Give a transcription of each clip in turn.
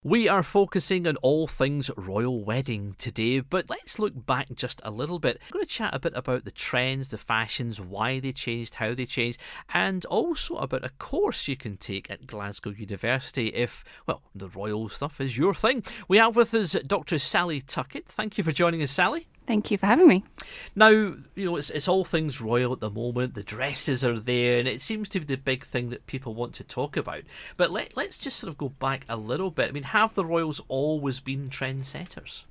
We are focusing on all things royal wedding today, but let's look back just a little bit. I'm going to chat a bit about the trends, the fashions, why they changed, how they changed, and also about a course you can take at Glasgow University if, well, the royal stuff is your thing. We have with us Dr. Sally Tuckett. Thank you for joining us, Sally. Thank you for having me. Now, it's all things royal at the moment. The dresses are there, and it seems to be the big thing that people want to talk about. But let's just sort of go back a little bit. I mean, have the royals always been trendsetters?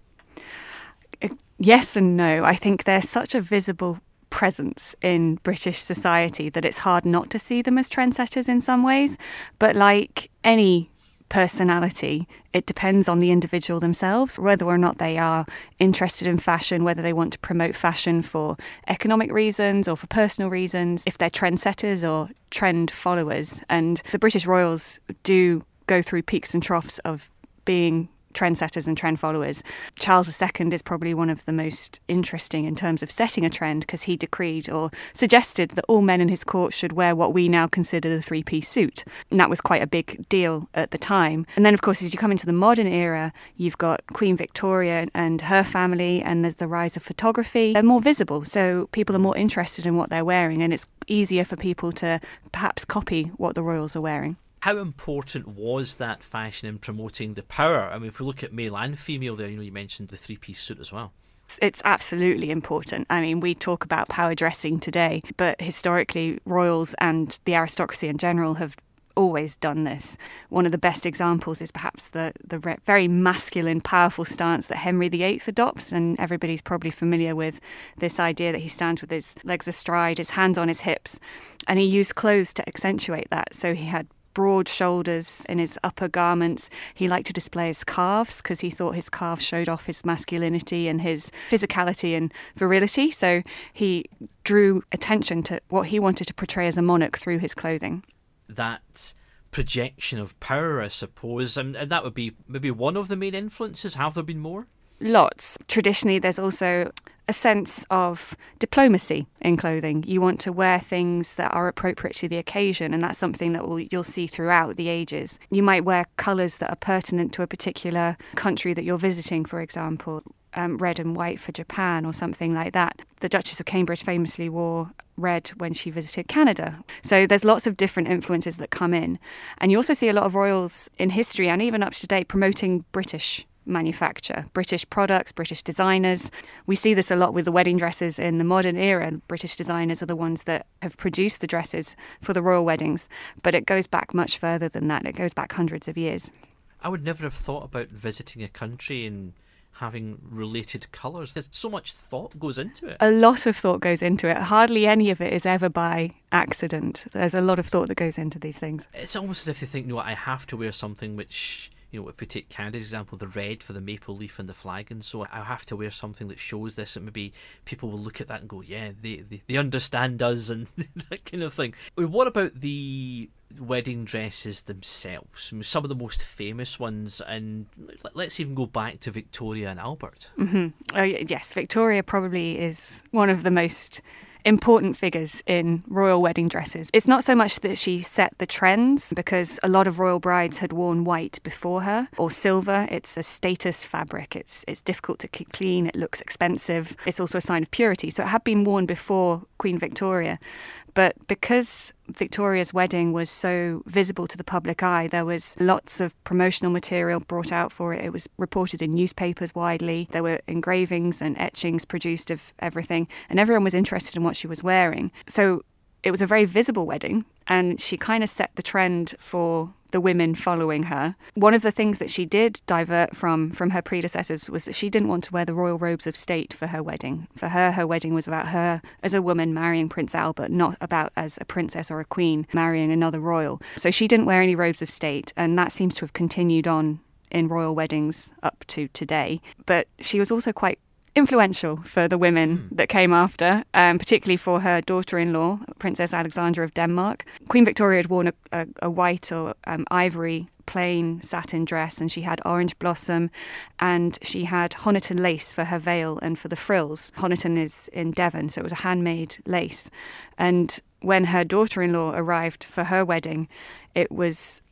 Yes and no. I think they're such a visible presence in British society that it's hard not to see them as trendsetters in some ways. But like any personality, it depends on the individual themselves, whether or not they are interested in fashion, whether they want to promote fashion for economic reasons or for personal reasons, if they're trendsetters or trend followers. And the British royals do go through peaks and troughs of being trendsetters and trend followers. Charles II is probably one of the most interesting in terms of setting a trend, because he decreed or suggested that all men in his court should wear what we now consider the three-piece suit. And that was quite a big deal at the time. And then, of course, as you come into the modern era, you've got Queen Victoria and her family, and there's the rise of photography. They're more visible, so people are more interested in what they're wearing, and it's easier for people to perhaps copy what the royals are wearing. How important was that fashion in promoting the power? I mean, if we look at male and female there, you mentioned the three-piece suit as well. It's absolutely important. I mean, we talk about power dressing today, but historically, royals and the aristocracy in general have always done this. One of the best examples is perhaps the very masculine, powerful stance that Henry VIII adopts, and everybody's probably familiar with this idea that he stands with his legs astride, his hands on his hips, and he used clothes to accentuate that. So he had broad shoulders in his upper garments. He liked to display his calves because he thought his calves showed off his masculinity and his physicality and virility. So he drew attention to what he wanted to portray as a monarch through his clothing. That projection of power, I suppose, and that would be maybe one of the main influences. Have there been more? Lots. Traditionally, there's also a sense of diplomacy in clothing. You want to wear things that are appropriate to the occasion, and that's something that you'll see throughout the ages. You might wear colours that are pertinent to a particular country that you're visiting, for example, red and white for Japan or something like that. The Duchess of Cambridge famously wore red when she visited Canada. So there's lots of different influences that come in. And you also see a lot of royals in history and even up to date promoting British manufacture, British products, British designers. We see this a lot with the wedding dresses in the modern era. British designers are the ones that have produced the dresses for the royal weddings, but it goes back much further than that. It goes back hundreds of years. I would never have thought about visiting a country and having related colours. There's so much thought goes into it. A lot of thought goes into it. Hardly any of it is ever by accident. There's a lot of thought that goes into these things. It's almost as if they think, I have to wear something which, if we take Canada's example, the red for the maple leaf and the flag and so on, I have to wear something that shows this, and maybe people will look at that and go, yeah, they understand us and that kind of thing. What about the wedding dresses themselves? I mean, some of the most famous ones, and let's even go back to Victoria and Albert. Mm-hmm. Oh, yes, Victoria probably is one of the most important figures in royal wedding dresses. It's not so much that she set the trends, because a lot of royal brides had worn white before her, or silver. It's a status fabric. It's difficult to keep clean. It looks expensive. It's also a sign of purity. So it had been worn before Queen Victoria. But because Victoria's wedding was so visible to the public eye, there was lots of promotional material brought out for it. It was reported in newspapers widely. There were engravings and etchings produced of everything, and everyone was interested in what she was wearing. So it was a very visible wedding, and she kind of set the trend for the women following her. One of the things that she did divert from her predecessors was that she didn't want to wear the royal robes of state for her wedding. For her wedding was about her as a woman marrying Prince Albert, not about as a princess or a queen marrying another royal. So she didn't wear any robes of state, and that seems to have continued on in royal weddings up to today. But she was also quite influential for the women that came after, particularly for her daughter-in-law, Princess Alexandra of Denmark. Queen Victoria had worn a white or ivory plain satin dress, and she had orange blossom, and she had Honiton lace for her veil and for the frills. Honiton is in Devon, so it was a handmade lace. And when her daughter-in-law arrived for her wedding, it was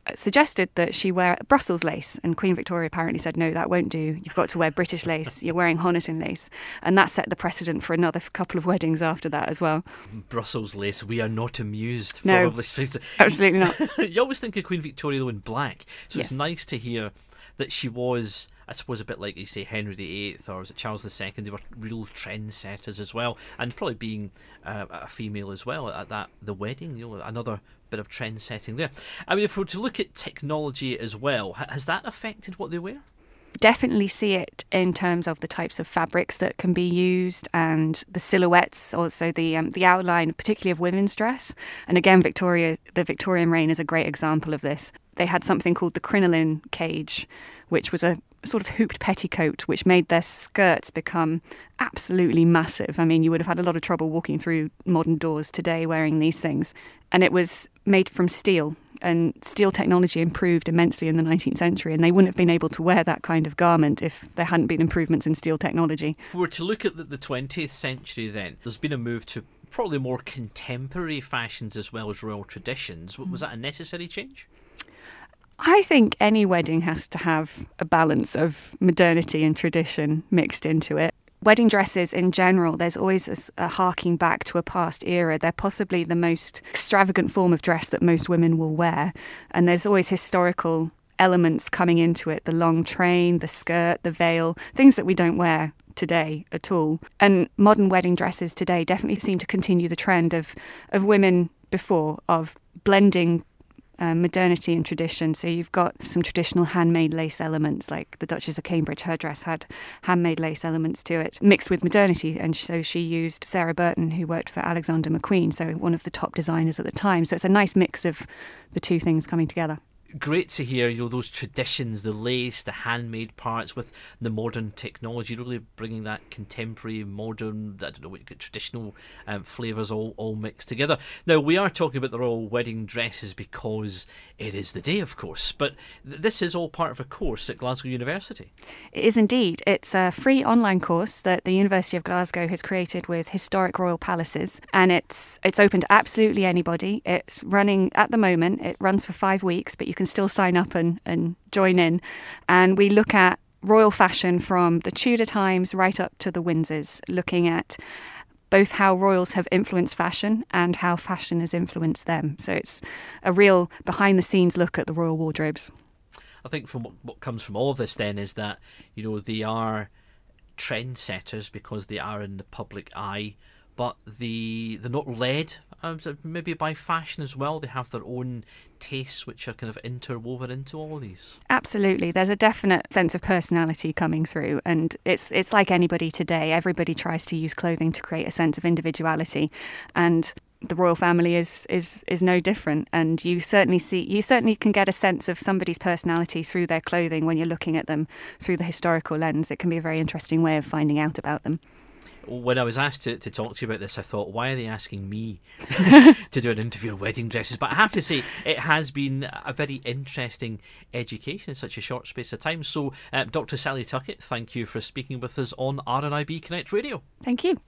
suggested that she wear Brussels lace, and Queen Victoria apparently said, no, that won't do. You've got to wear British lace. You're wearing Honiton lace. And that set the precedent for another couple of weddings after that as well. Brussels lace, we are not amused. No, absolutely not. You always think of Queen Victoria, though, in black. So Yes. It's nice to hear that she was, I suppose, a bit like you say Henry VIII or was it Charles II. They were real trendsetters as well, and probably being a female as well at the wedding. Another bit of trend setting there. I mean, if we were to look at technology as well, has that affected what they wear? Definitely see it in terms of the types of fabrics that can be used and the silhouettes, also the outline, particularly of women's dress. And again, the Victorian reign is a great example of this. They had something called the crinoline cage, which was a sort of hooped petticoat, which made their skirts become absolutely massive. I mean, you would have had a lot of trouble walking through modern doors today wearing these things. And it was made from steel. And steel technology improved immensely in the 19th century, and they wouldn't have been able to wear that kind of garment if there hadn't been improvements in steel technology. If we were to look at the 20th century then, there's been a move to probably more contemporary fashions as well as royal traditions. Was that a necessary change? I think any wedding has to have a balance of modernity and tradition mixed into it. Wedding dresses in general, there's always a harking back to a past era. They're possibly the most extravagant form of dress that most women will wear. And there's always historical elements coming into it. The long train, the skirt, the veil, things that we don't wear today at all. And modern wedding dresses today definitely seem to continue the trend of women before, of blending modernity and tradition. So you've got some traditional handmade lace elements, like the Duchess of Cambridge, her dress had handmade lace elements to it, mixed with modernity. And so she used Sarah Burton, who worked for Alexander McQueen, so one of the top designers at the time. So it's a nice mix of the two things coming together. Great to hear, those traditions, the lace, the handmade parts with the modern technology, really bringing that contemporary, modern, I don't know, traditional flavours all mixed together. Now, we are talking about the royal wedding dresses because it is the day, of course, but this is all part of a course at Glasgow University. It is indeed. It's a free online course that the University of Glasgow has created with historic royal palaces, and it's open to absolutely anybody. It's running at the moment. It runs for 5 weeks, but you can still sign up and join in. And we look at royal fashion from the Tudor times right up to the Windsors, looking at both how royals have influenced fashion and how fashion has influenced them. So it's a real behind-the-scenes look at the royal wardrobes. I think from what comes from all of this then is that, they are trendsetters because they are in the public eye, but they're not led maybe by fashion as well. They have their own tastes which are kind of interwoven into all of these. Absolutely. There's a definite sense of personality coming through, and it's like anybody today. Everybody tries to use clothing to create a sense of individuality, and the royal family is no different. And you certainly can get a sense of somebody's personality through their clothing when you're looking at them through the historical lens. It can be a very interesting way of finding out about them. When I was asked to talk to you about this, I thought, why are they asking me to do an interview on wedding dresses? But I have to say, it has been a very interesting education in such a short space of time. So, Dr. Sally Tuckett, thank you for speaking with us on RNIB Connect Radio. Thank you.